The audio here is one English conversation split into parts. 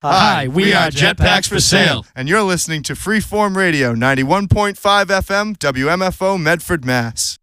Hi, we are Jetpacks for Sale. And you're listening to Freeform Radio, 91.5 FM, WMFO, Medford, Mass.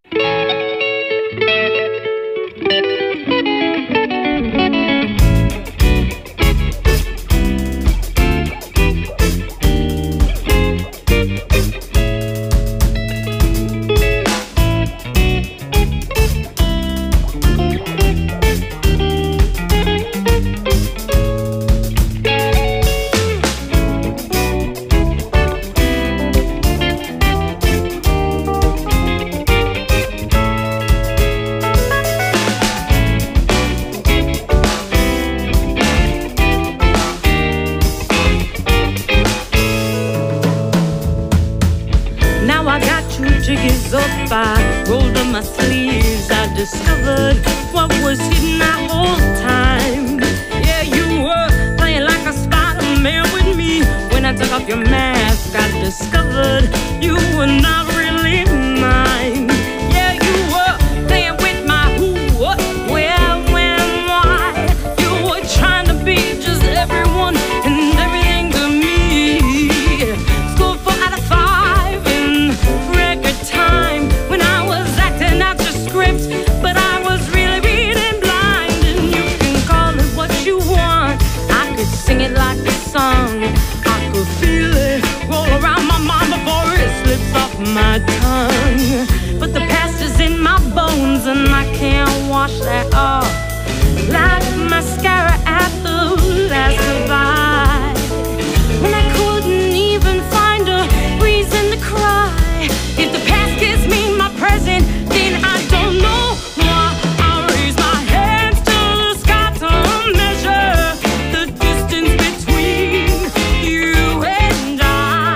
I rolled up my sleeves, I discovered what was hidden that whole time. Yeah, you were playing like a Spider-Man with me. When I took off your mask, I discovered you were not really mine. Yeah, you were playing with my who, what, where, when, why. You were trying to be just everyone and everything to me. Scored 4 out of 5 in record time. When I was acting out your script, but I was really reading blind. And you can call it what you want. I could sing it like a song. I could feel it roll around my mind before it slips off my tongue. But the past is in my bones and I can't wash that off. Like mascara at the last goodbye. When I couldn't even find a reason to cry. If the past gives me my present, then I don't know why. I raise my hands to the sky to measure the distance between you and I.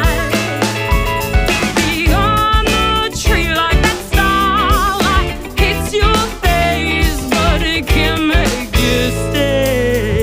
Beyond the tree like that starlight hits your face, but it can't make you stay.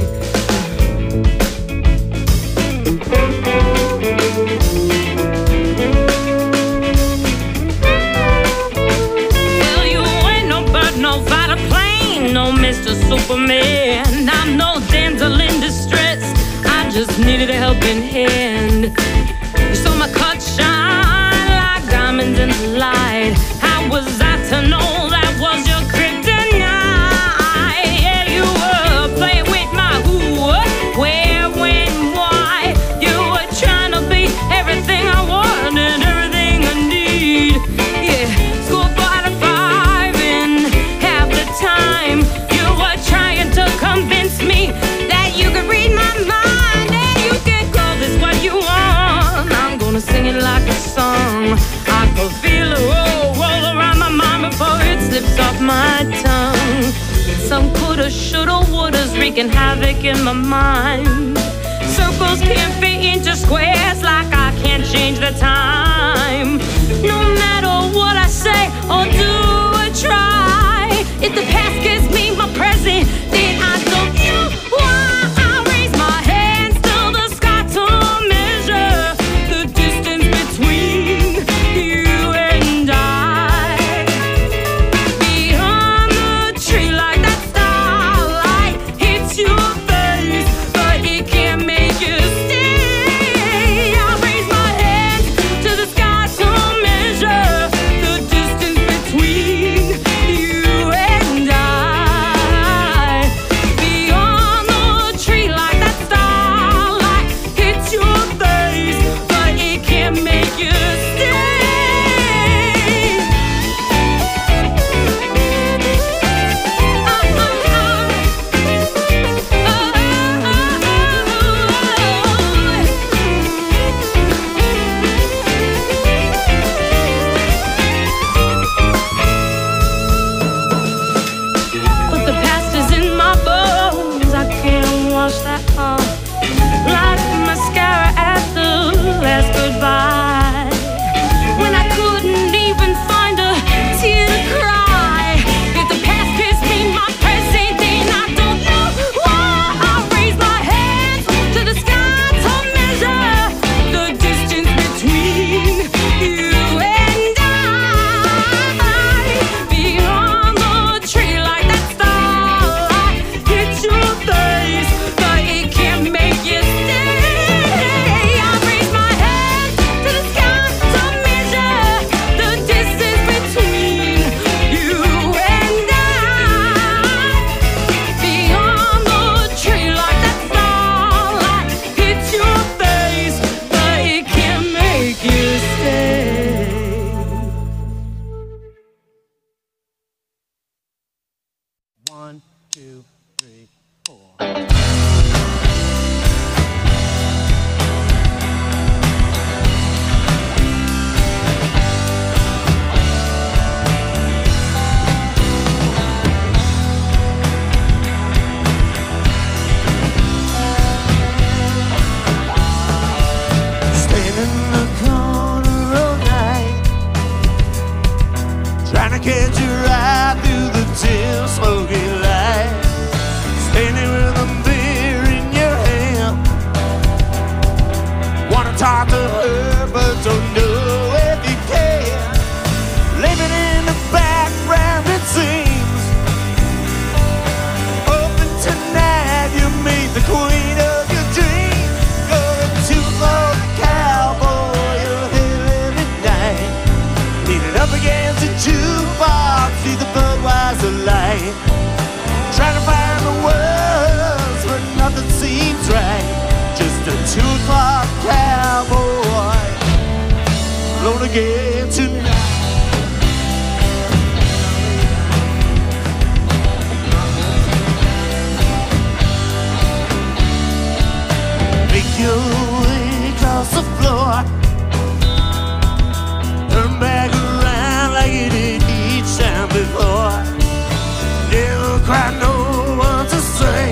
Well, you ain't no bird, no fighter plane, no Mr. Superman. I'm no damsel in distress, I just needed a helping hand. You saw my cut shine like diamonds in the light. How was I to know that was your kryptonite? Yeah, you were playing with my who, what, where, when, why. You were trying to be everything I want and everything I need. Yeah, scored 4 out of 5 in half the time. You were trying to convince me that you could read my mind and you can call this what you want. I'm gonna sing it like a song. I could feel it roll around my mind before it slips off my tongue. Some coulda, shoulda, wouldas wreaking havoc in my mind. Circles can't fit into squares like I can't change the time. No matter what I say or do or try, if the past gives me my present, then I don't know why. I raise my hands to the sky to measure the distance between you and I. Beyond the tree like that starlight hits your face, but it can't make you stay. I raise my hands to the sky to measure the distance between 1, 2, 3, 4. Catch you right through the dim, smoky light. Standing with a beer in your hand. Wanna talk to her, but don't know if you can. Living in the background, it seems. Open tonight, you meet the queen of your dreams. Going to the cowboy, you're here every night. Leaning up against the jukebox, see the Budweiser light. Trying to find the words, but nothing seems right. Just a 2 o'clock cowboy, alone again tonight. Make your way across the floor, turn back around like you did each time before. Never quite know what to say.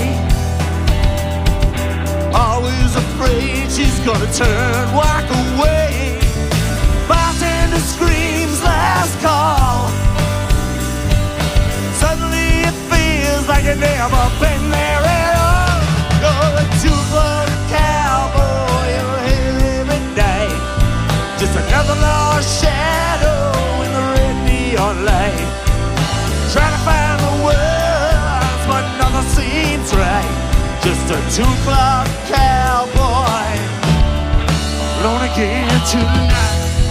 Always afraid she's gonna turn, walk away. Bartender screams last call. Suddenly it feels like you've never been there at all. You're a 2 o'clock cowboy, you're here every night. Just another lost shadow in the red neon light. Trying to find the words, but nothing seems right. Just a 2 o'clock cowboy, alone again tonight.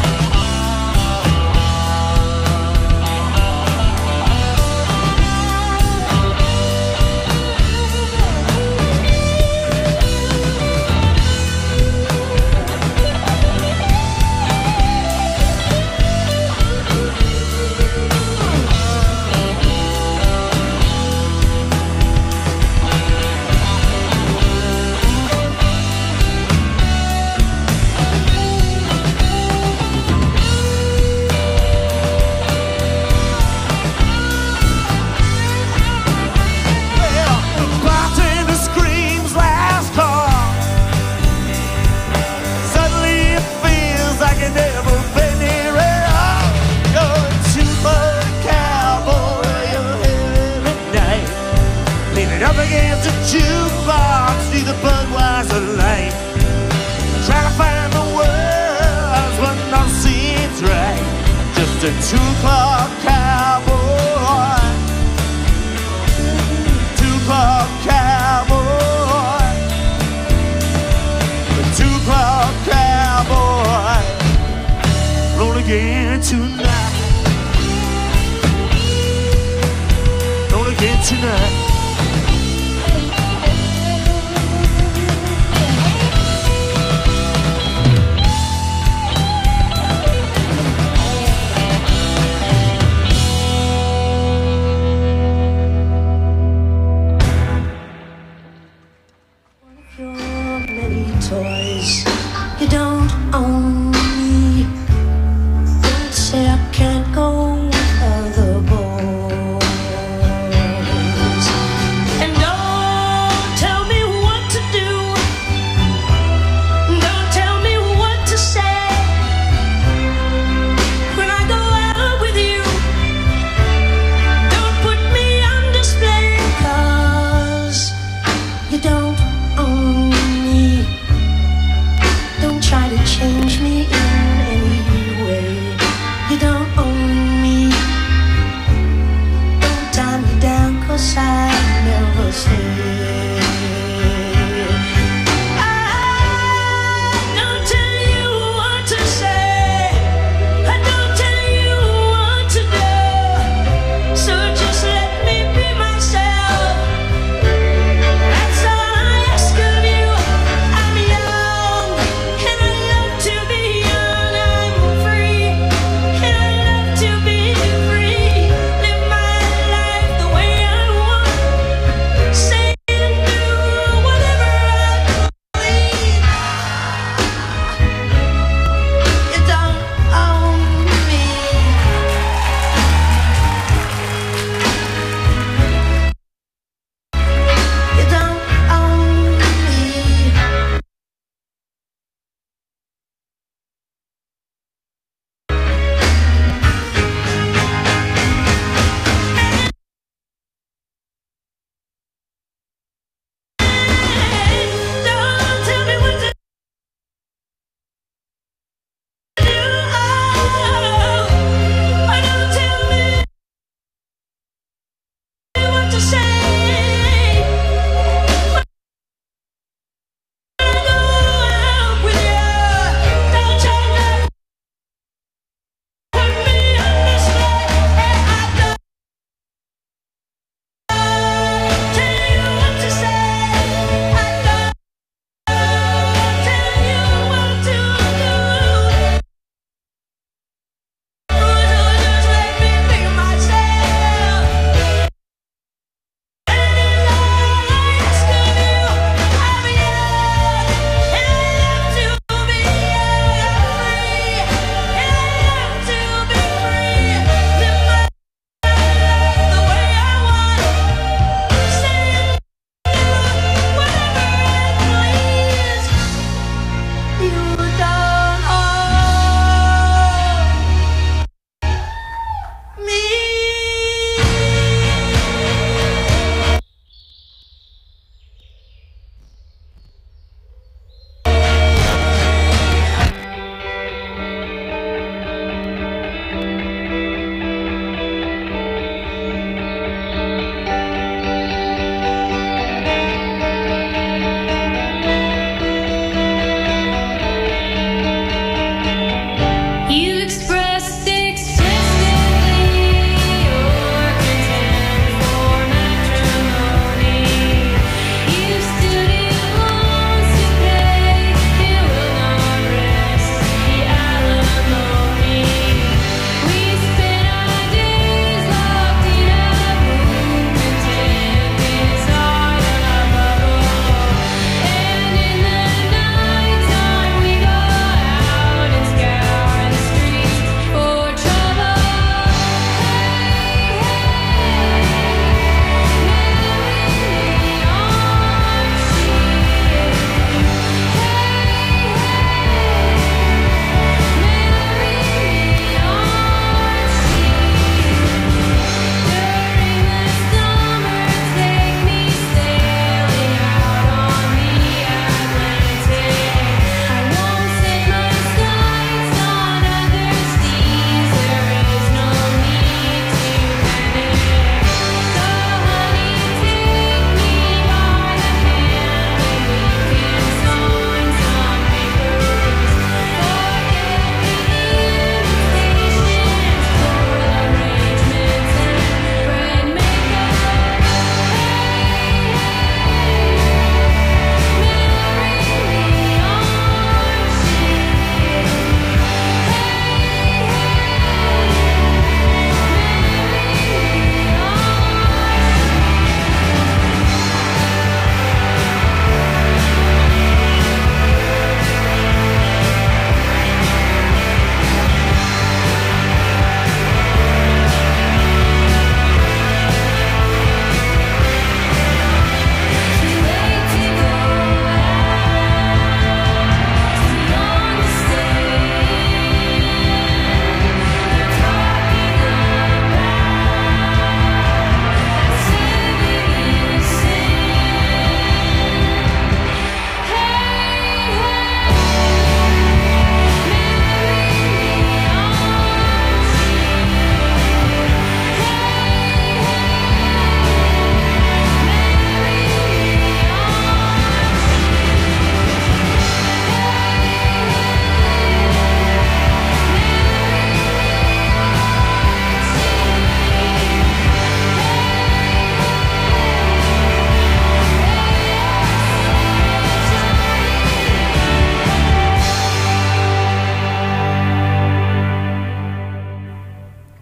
Jukebox, see the Budweiser light. Try to find the words, but nothing seems right. Just a 2 o'clock cowboy, 2 o'clock cowboy, a 2 o'clock cowboy, roll again tonight, roll again tonight. Live my life the way I want.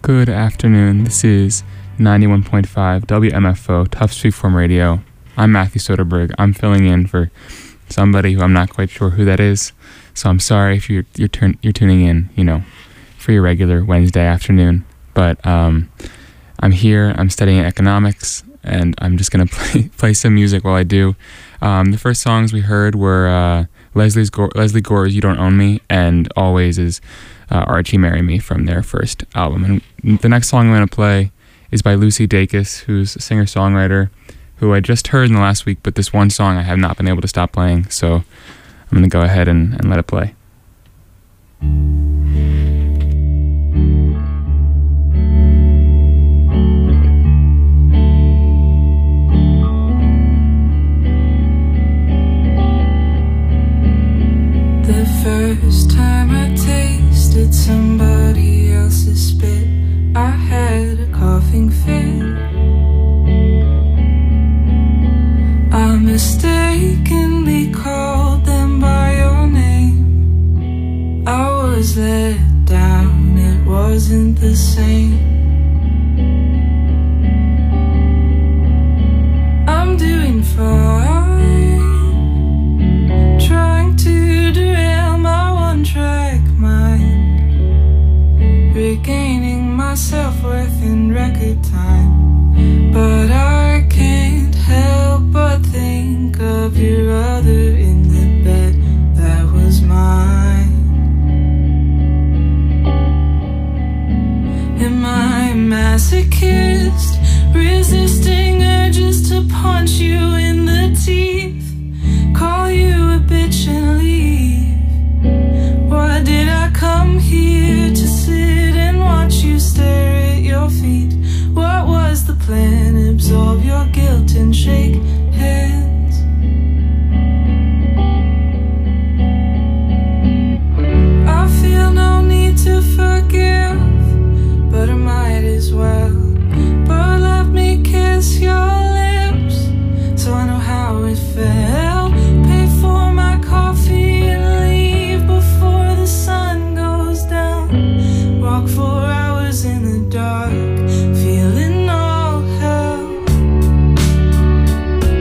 Good afternoon. This is 91.5 WMFO, Tufts Freeform Radio. I'm Matthew Soderberg. I'm filling in for somebody who I'm not quite sure who that is. So I'm sorry if you're tuning in, for your regular Wednesday afternoon. But I'm here. I'm studying economics, and I'm just gonna play some music while I do. The first songs we heard were Leslie Gore's "You Don't Own Me" and "Always" is Archie Marry Me from their first album. And the next song I'm going to play is by Lucy Dacus, who's a singer-songwriter who I just heard in the last week, but this one song I have not been able to stop playing, so I'm going to go ahead and let it play. The first time I tasted somebody else's spit, I had a coughing fit. I mistakenly called them by your name. I was let down, it wasn't the same. I'm doing fine, trying to derail my one-track mind, regaining my self-worth in record time. But I can't help but think of your other in the bed that was mine. Am I a masochist, resisting urges to punch you in the teeth, call you a bitch and leave? Why did I come here to sit and watch you stare at your feet? What was the plan? Absorb your guilt and shake hands. I feel no need to forgive, but I might as well. But let me kiss your lips, so I know how it felt. Pay for my coffee and leave before the sun goes down. Walk 4 hours in the dark, feeling all hell.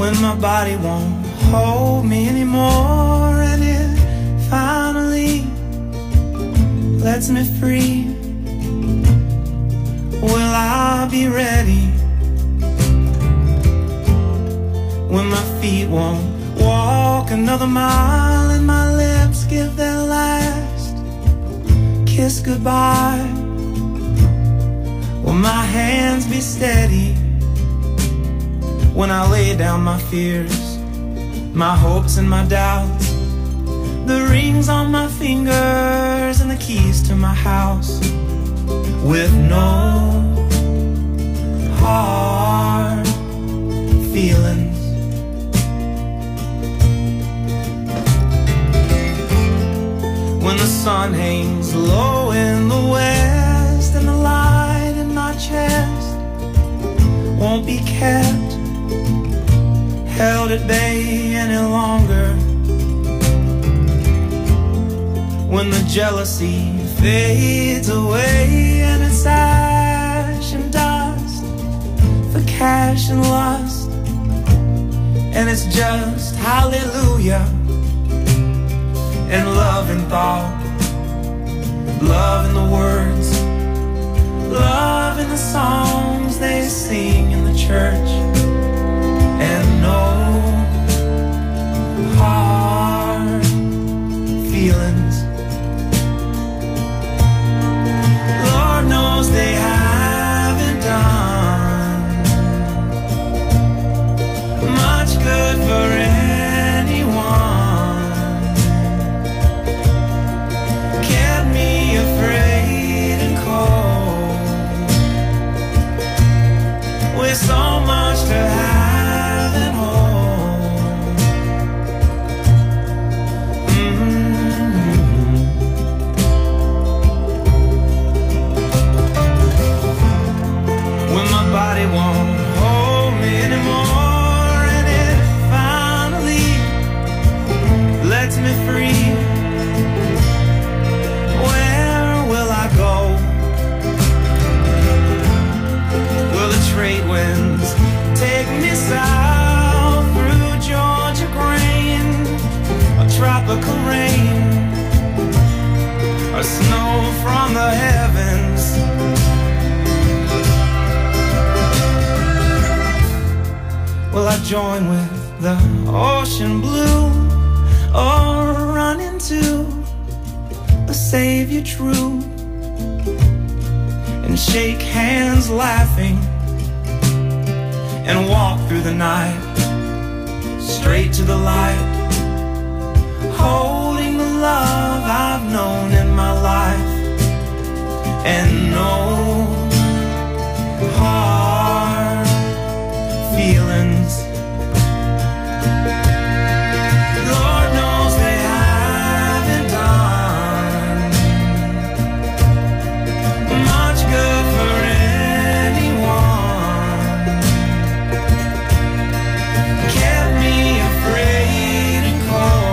when my body won't hold me anymore, and it finally lets me free, will I be ready when my feet won't walk another mile and my lips give their last kiss goodbye? Will my hands be steady when I lay down my fears, my hopes and my doubts, the rings on my fingers and the keys to my house, with no hard feelings? When the sun hangs low in the west and the light in my chest won't be kept, held at bay any longer, when the jealousy fades away and it's ash and dust for cash and lust, and it's just hallelujah and love and thought, love in the words, love in the songs they sing in the church, and no hard feelings. Lord knows they haven't done much good for anyone, kept me afraid and cold, with so much to have and hold. When my body won't hold me anymore and it finally lets me free, where will I go? Will the trade winds take me south through Georgia grain, or tropical rain, or snow from the heavens? Will I join with the ocean blue, or run into a savior true and shake hands laughing and walk through the night straight to the light, holding the love I've known in my life, and no hard feelings. Lord knows they haven't done much good for anyone, kept me afraid and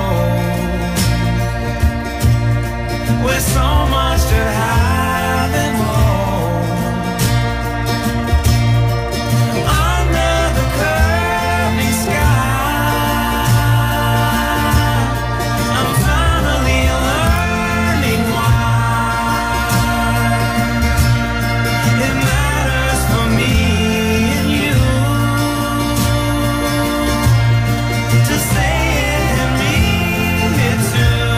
cold, with so much to have and hold. Under the curving sky, I'm finally learning why it matters for me and you to say it and mean it too.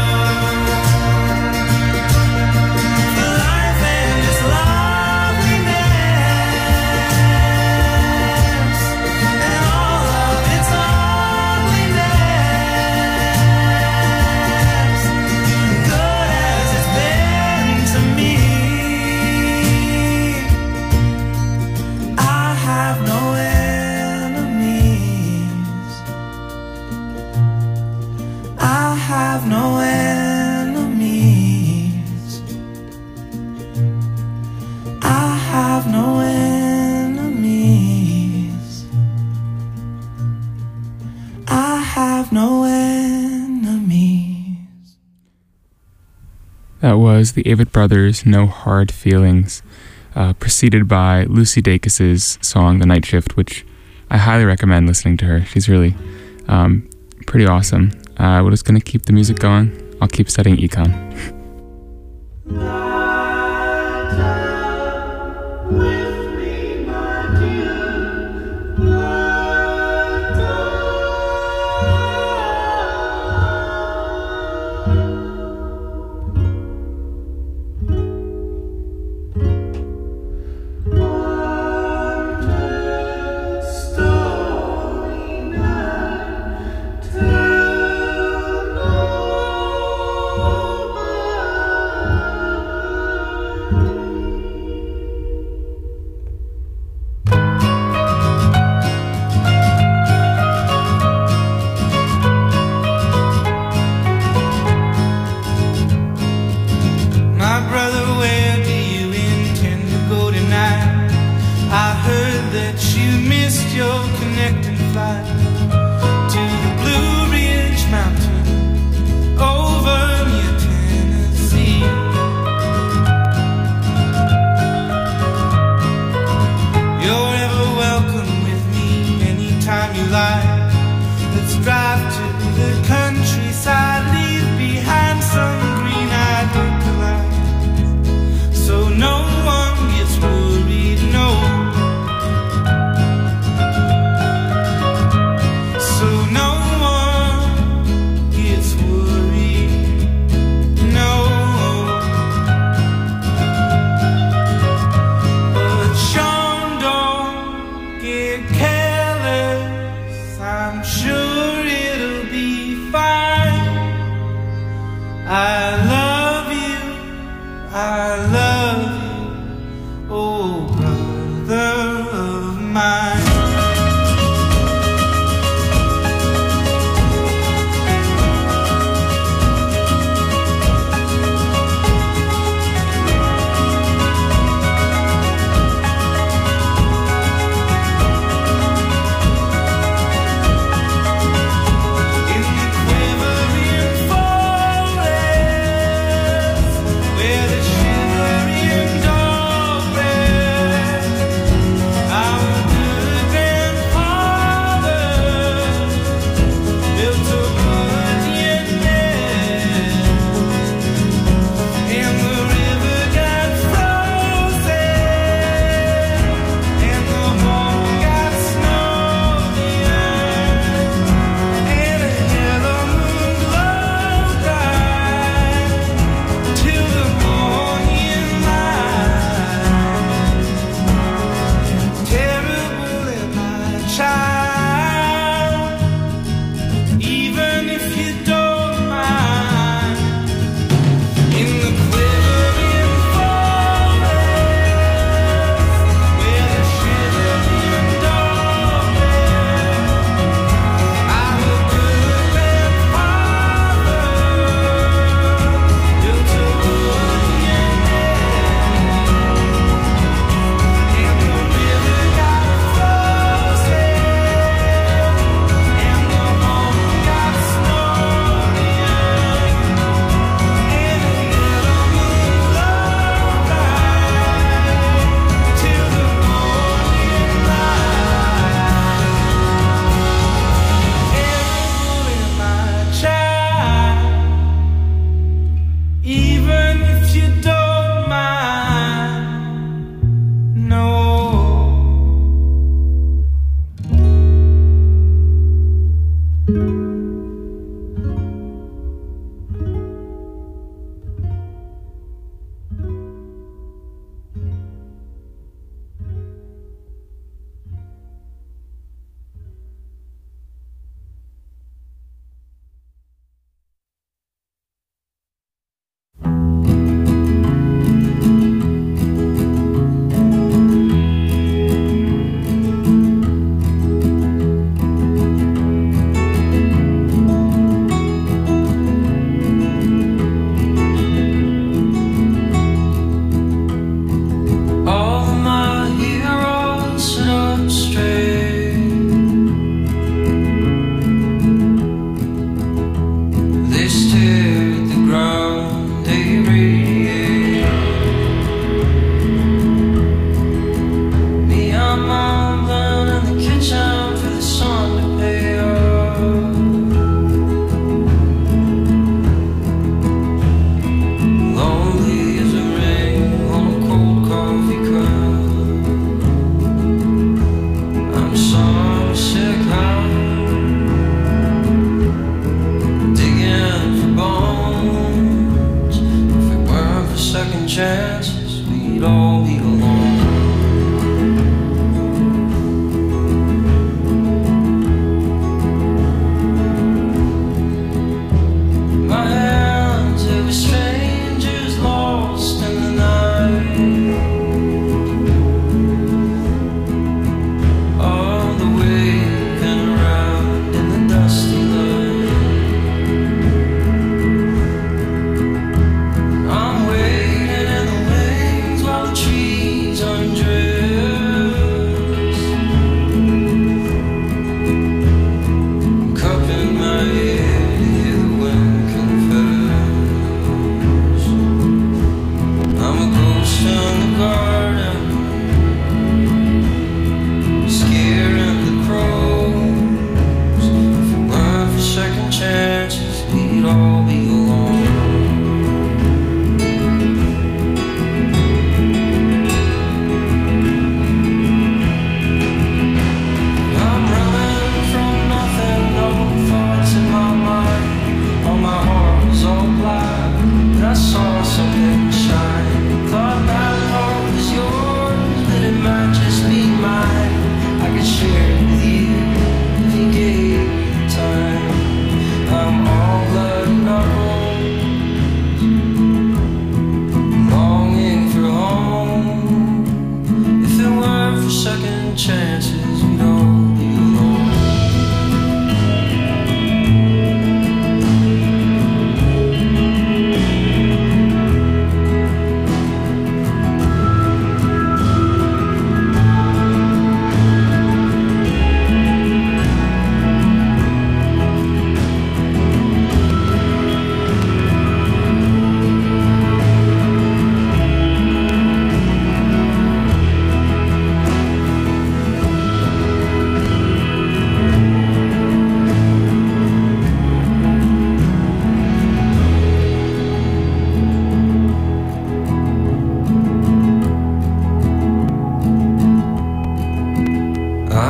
For life and its loveliness and all of its ugliness, good as it's been to me, I have no enemies. I have no enemies. I have no enemies. I have no enemies. That was the Avett Brothers' No Hard Feelings, preceded by Lucy Dacus's song The Night Shift, which I highly recommend listening to her. She's really pretty awesome. We're just going to keep the music going. I'll keep studying econ.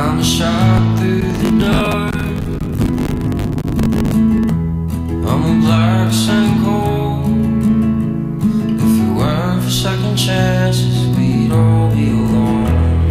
I'm a shot through the dark. I'm a black sinkhole. If it weren't for second chances, we'd all be alone.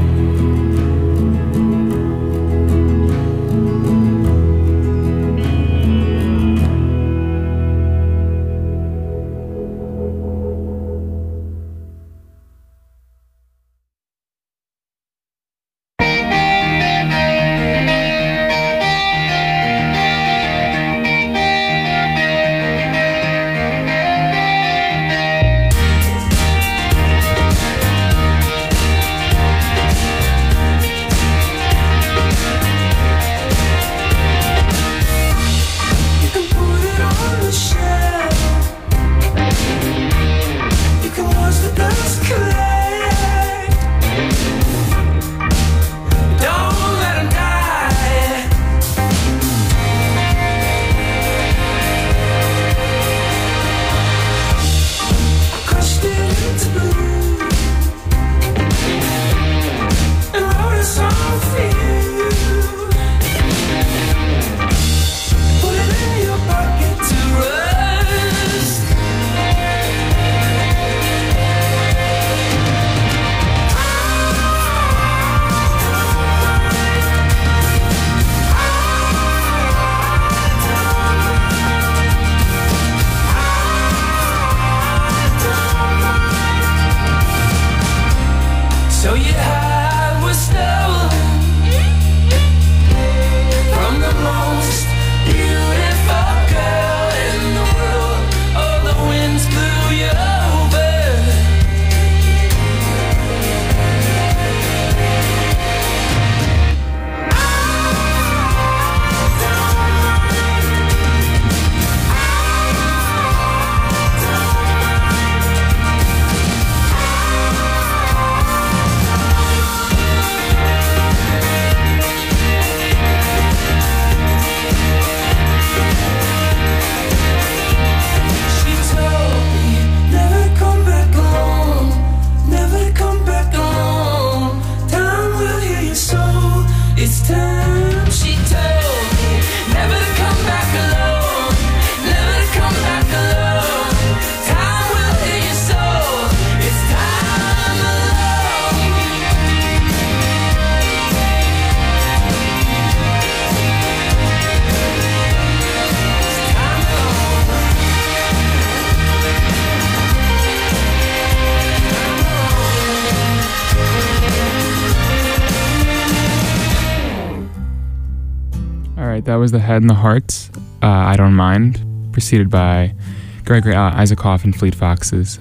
That was The Head and the Heart, I Don't Mind, preceded by Gregory Isaacoff and Fleet Foxes.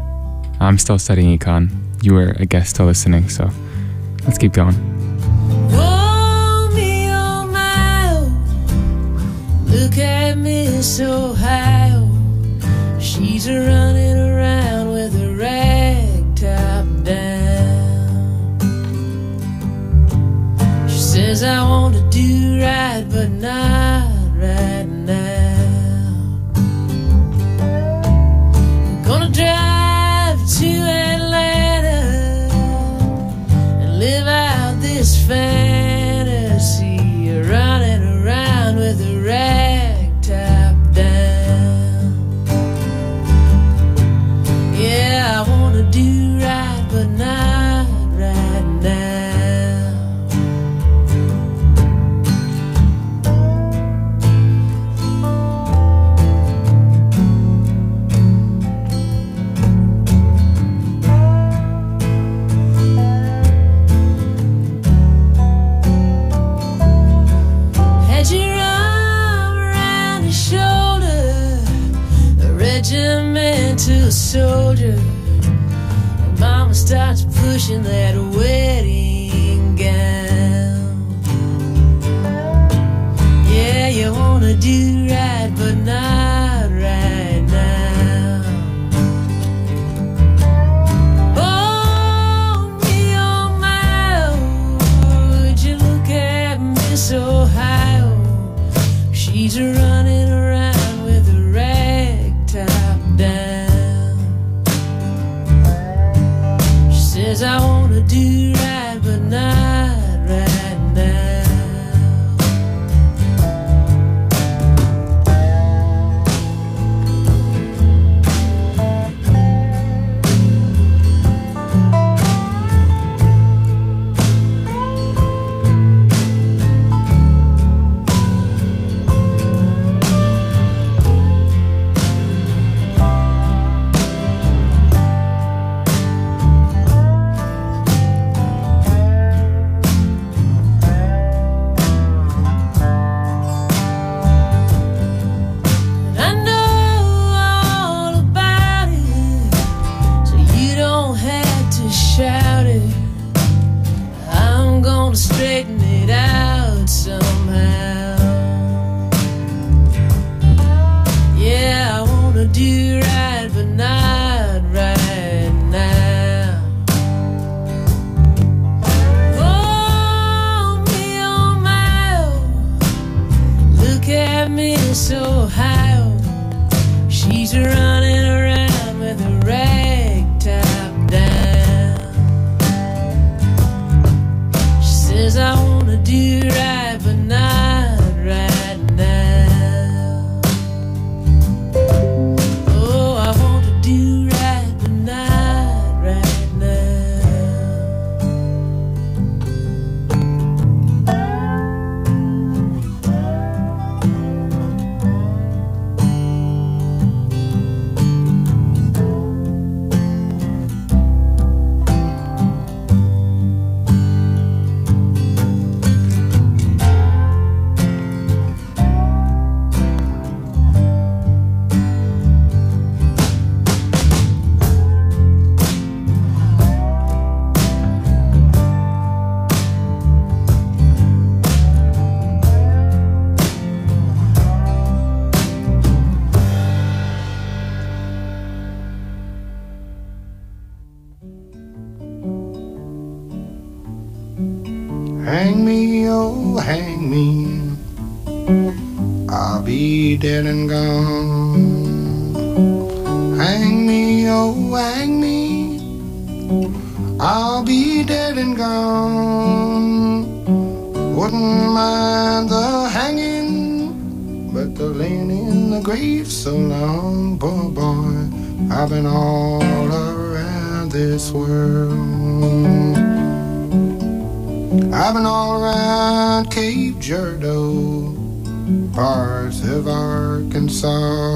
I'm still studying econ. You were, I guess, still listening, so let's keep going. Oh, me, oh, my, oh. Look at Miss Ohio. She's running around with a rag top down. She says, I want to do right, but not right now. I'm gonna drive to Atlanta and live out this fantasy, running around with a rag top down. Yeah, I wanna do right, but not right now. Regimental soldier, and Mama starts pushing that wedding gown. Yeah, you wanna do right, but not right now. Oh, me, oh, my, oh, would you look at Miss Ohio? She's running around with a rag top down. She says I wanna do right, but not right now. Miss Ohio. She's running around with a rag top down. She says, I wanna do right, but not right now. Oh, I want to do right, but not right now. Hang me, oh, hang me. I'll be dead and gone. Hang me, oh, hang me. I'll be dead and gone. Wouldn't mind the hanging, but the laying in the grave so long. Poor boy, I've been all around this world. I've been all around Cape Girardeau, parts of Arkansas.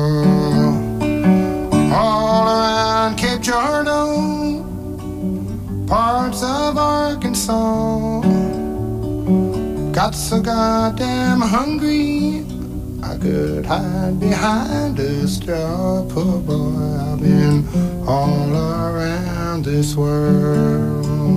All around Cape Girardeau, parts of Arkansas. Got so goddamn hungry, I could hide behind a straw. Poor boy, I've been all around this world.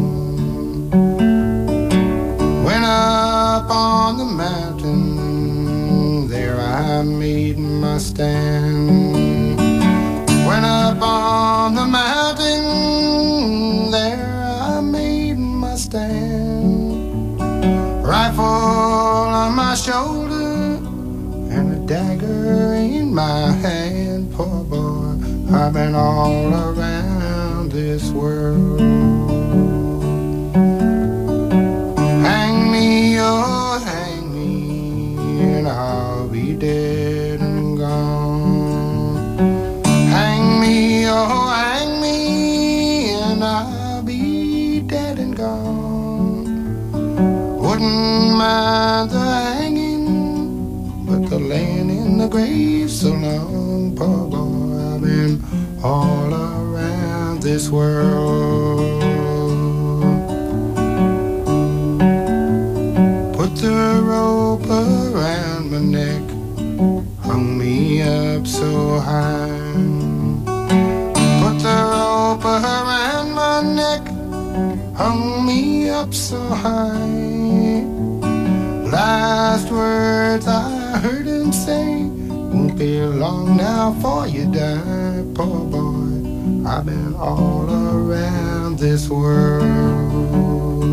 Went up on the mountain, there I made my stand. Went up on the mountain, there I made my stand. Rifle on my shoulder and a dagger in my hand. Poor boy, I've been all around this world. Oh, hang me, and I'll be dead and gone. Hang me, oh, hang me, and I'll be dead and gone. Wouldn't mind the hanging, but the laying in the grave so long. Poor boy, I've been all around this world. The rope around my neck hung me up so high. Put the rope around my neck, hung me up so high. Last words I heard him say, won't be long now before you die. Poor boy, I've been all around this world.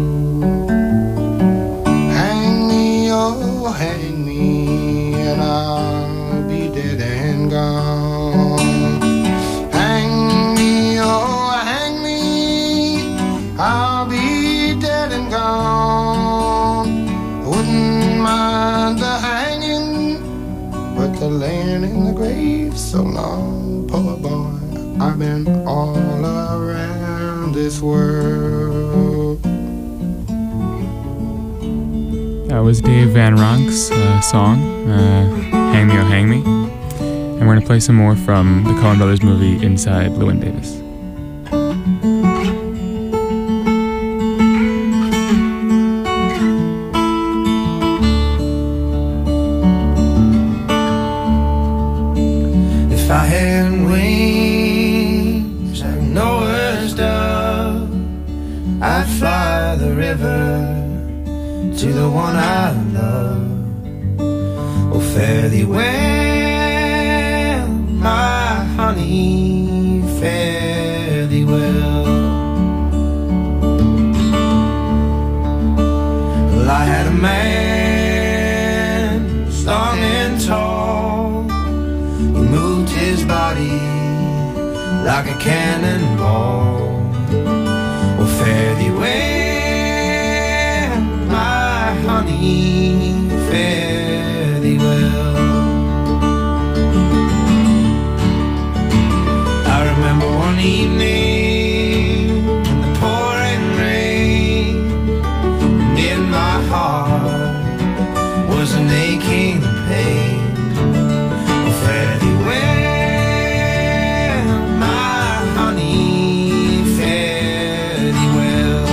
Oh, hang me, and I'll be dead and gone. Hang me, oh, hang me, I'll be dead and gone. Wouldn't mind the hanging, but the laying in the grave so long. Poor boy, I've been all around this world. That was Dave Van Ronk's song, Hang Me, Oh Hang Me. And we're going to play some more from the Coen Brothers movie Inside Llewyn Davis. If I had wings like Noah's dove, I'd fly the river to the one I love. Oh, fare thee well, my honey, fare thee well. Well, I had a man, strong and tall, like a cannonball. Well, fare thee well, my honey, fare thee well. I remember one evening in the pouring rain, and in my heart was an aching pain. Well, fare thee well, my honey, fare thee well.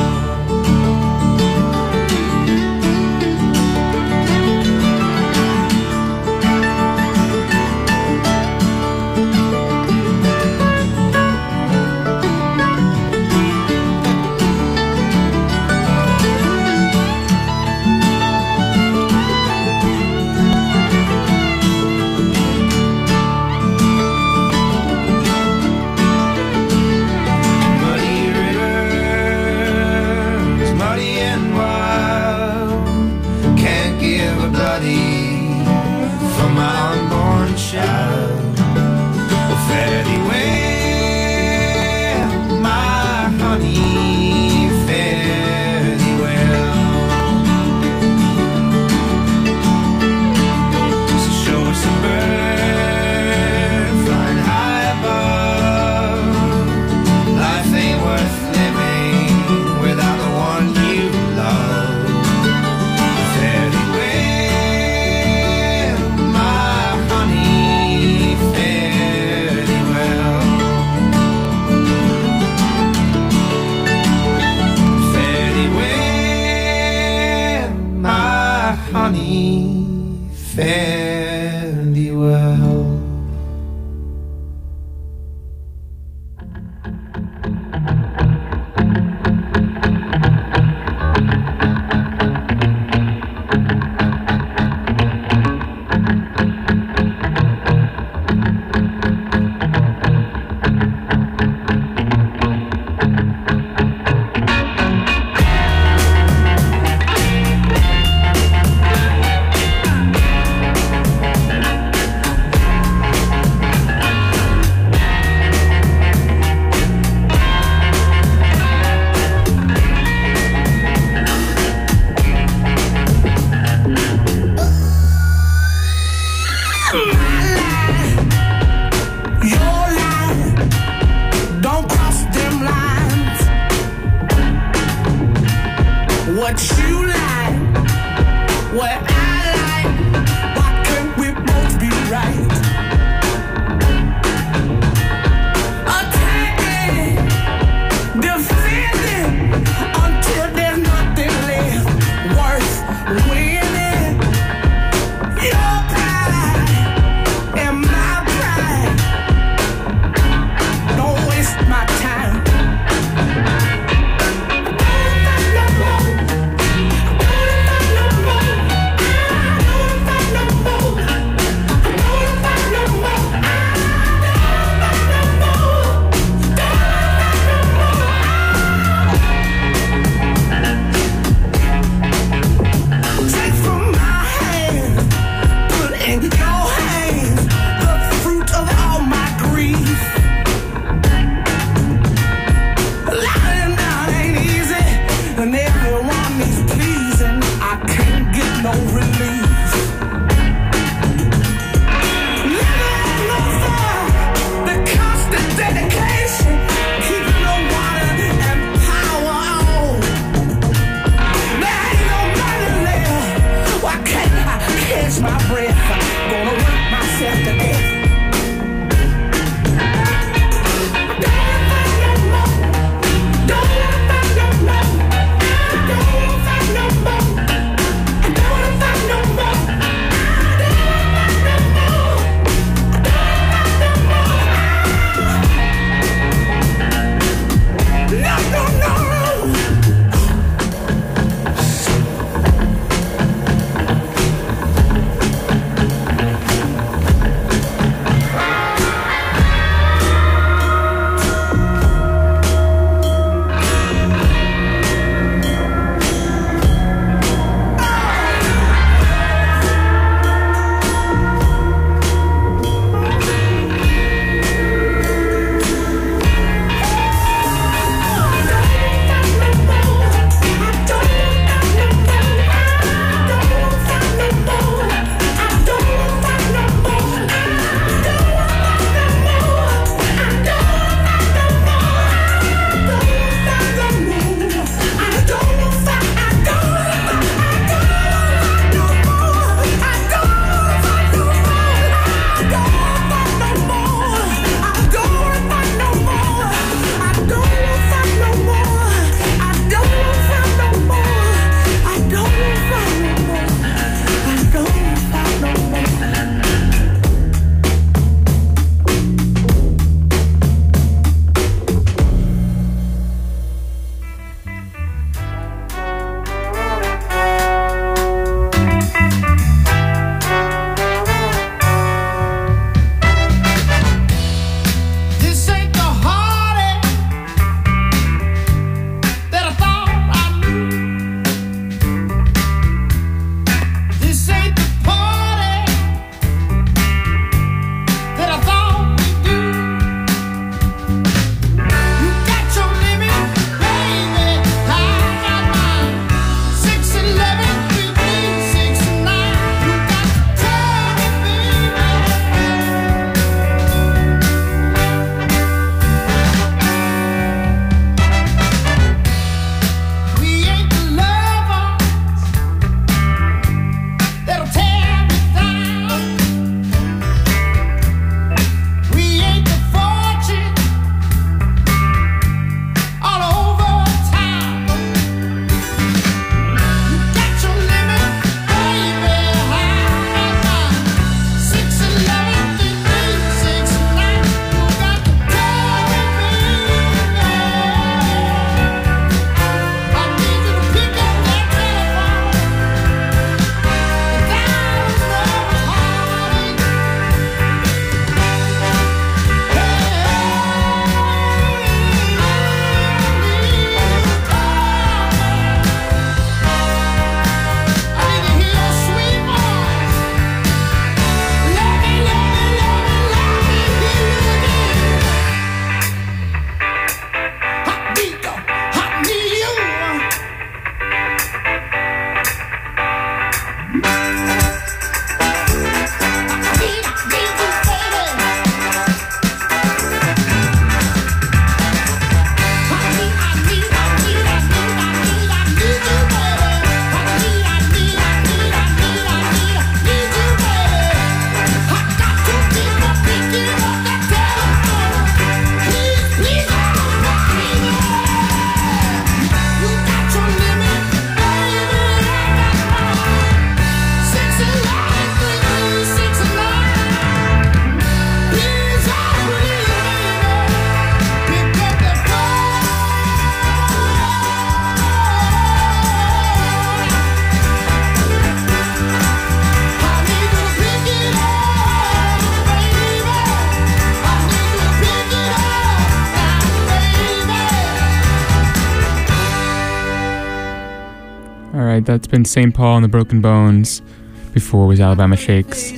right, that's been St. Paul and the Broken Bones. Before was Alabama Shakes.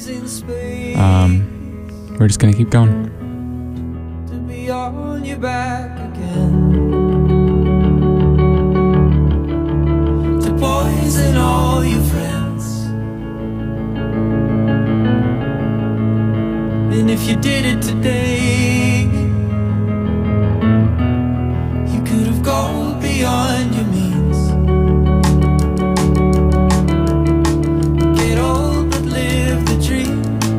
We're just gonna keep going. To be on your back again, to poison all your friends. And if you did it today, you could have gone beyond your means. Get old but live the dream.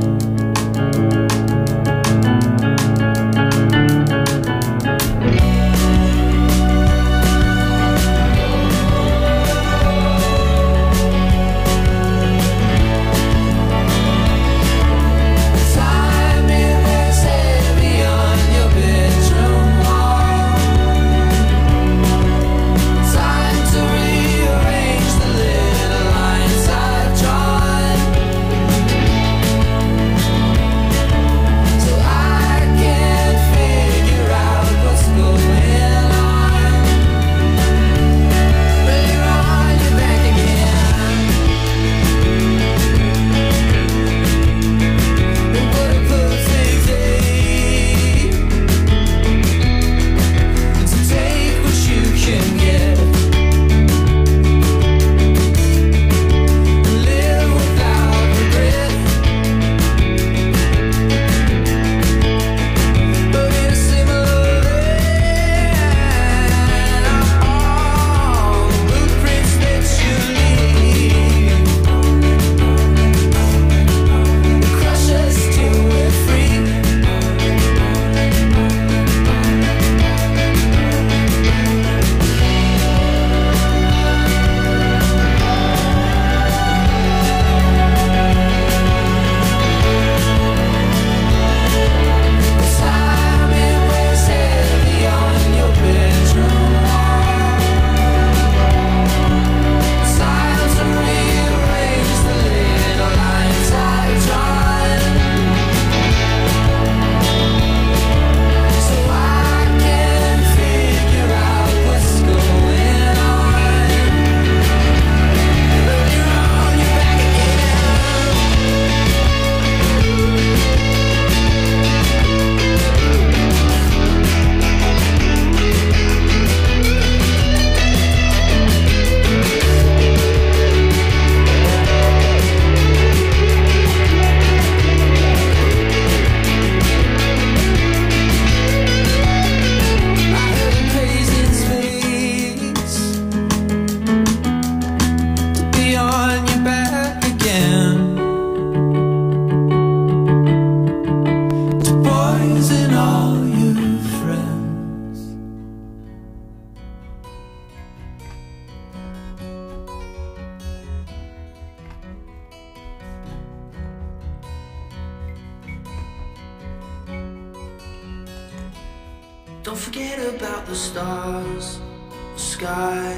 Don't forget about the stars, the sky,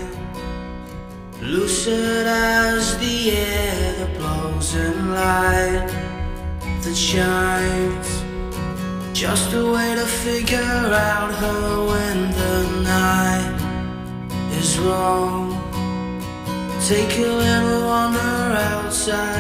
lucid as the air that blows and light that shines. Just a way to figure out her when the night is wrong. Take a little wander outside.